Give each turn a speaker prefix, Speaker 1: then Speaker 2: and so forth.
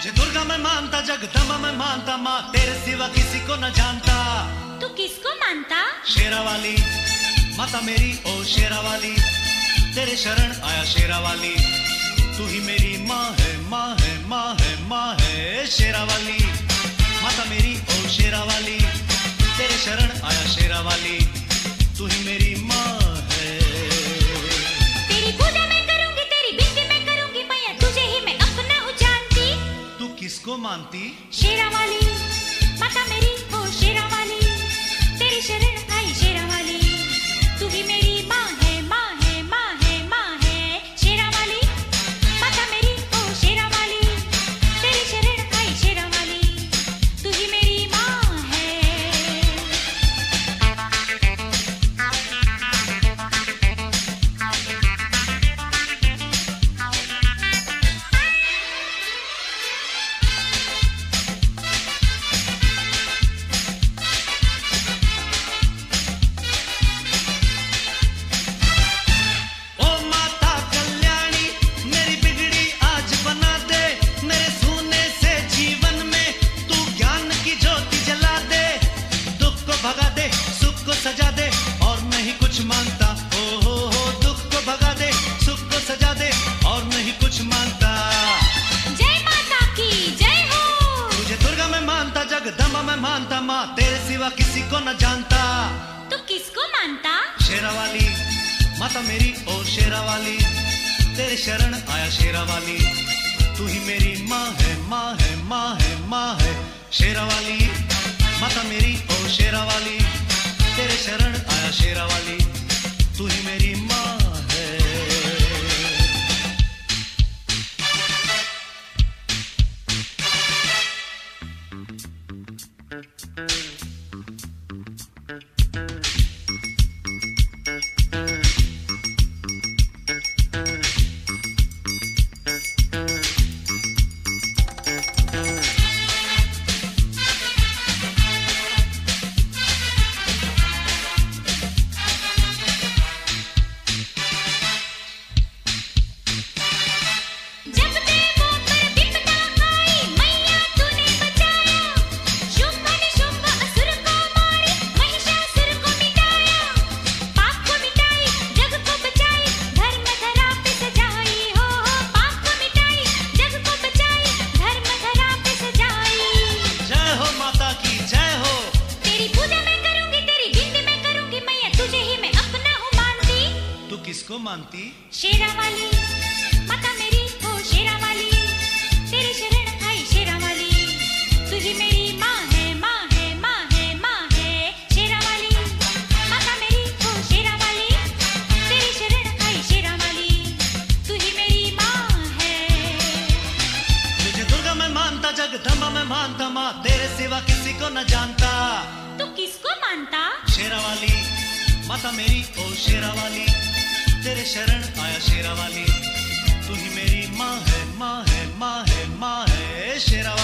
Speaker 1: तुझे दुर्गा मैं मानता, जगदम्बा मैं मानता, माँ तेरे सिवा किसी को न जानता।
Speaker 2: तू किसको मानता?
Speaker 1: शेरा वाली माता मेरी ओ शेरा वाली, तेरे शरण आया शेरा वाली। तू ही मेरी माँ है, माँ है, माँ है, माँ है। शेरा वाली माता मेरी ओ शेरा वाली, तेरे शरण आया शेरा वाली। तू ही मेरी माँ है।
Speaker 2: तेरी पूजा मैं करूंगी, तेरी बिनती मैं करूंगी मैया, तुझे ही मैं अपना हूँ जानती।
Speaker 1: तू किसको मानती?
Speaker 2: शेरा वाली माता मेरी ओ शेरा वाली, तेरी शरण आई शेरा वाली। तू ही मेरी माँ है, माँ है, माँ है, माँ है। शेरा वाली माता मेरी ओ शेरा वाली, तेरी शरण आई शेरा वाली। तू ही मेरी माँ है।
Speaker 1: सजा दे और नहीं कुछ मांगता, हो दुख को भगा दे, सुख को सजा दे और नहीं कुछ मांगता।
Speaker 2: जय माता की जय हो।
Speaker 1: तुझे दुर्गा मैं मानता, जगदम्बा मैं मानता, माँ तेरे सिवा किसी को न जानता।
Speaker 2: तू किसको मानता?
Speaker 1: शेरा वाली माता मेरी ओ शेरा वाली, तेरे शरण आया शेरा वाली। तू ही मेरी माँ है, माँ है, माँ है, माँ है। शेरा वाली माता मेरी ओ शेरा वाली, तेरे शरण आया शेरा वाली। तू ही मेरी माँ है। किसको मानती?
Speaker 2: शेरा वाली माता मेरी ओ शेरा वाली, तेरी शरण आई शेरा वाली। तू ही मेरी माँ है, माँ है, माँ है, माँ है। शेरा वाली माता मेरी ओ शेरा वाली, तेरी शरण आई शेरा वाली। तू ही मेरी माँ है।
Speaker 1: तुझे दुर्गा मैं मानता, जगदम्बा मैं मानता, माँ तेरे सिवा किसी को न जानता।
Speaker 2: तू किसको मानता?
Speaker 1: शेरा वाली माता मेरी ओ शेरा वाली, तेरे शरण आया शेरा वाली। तू ही मेरी माँ है, माँ है, माँ है, माँ है। शेरा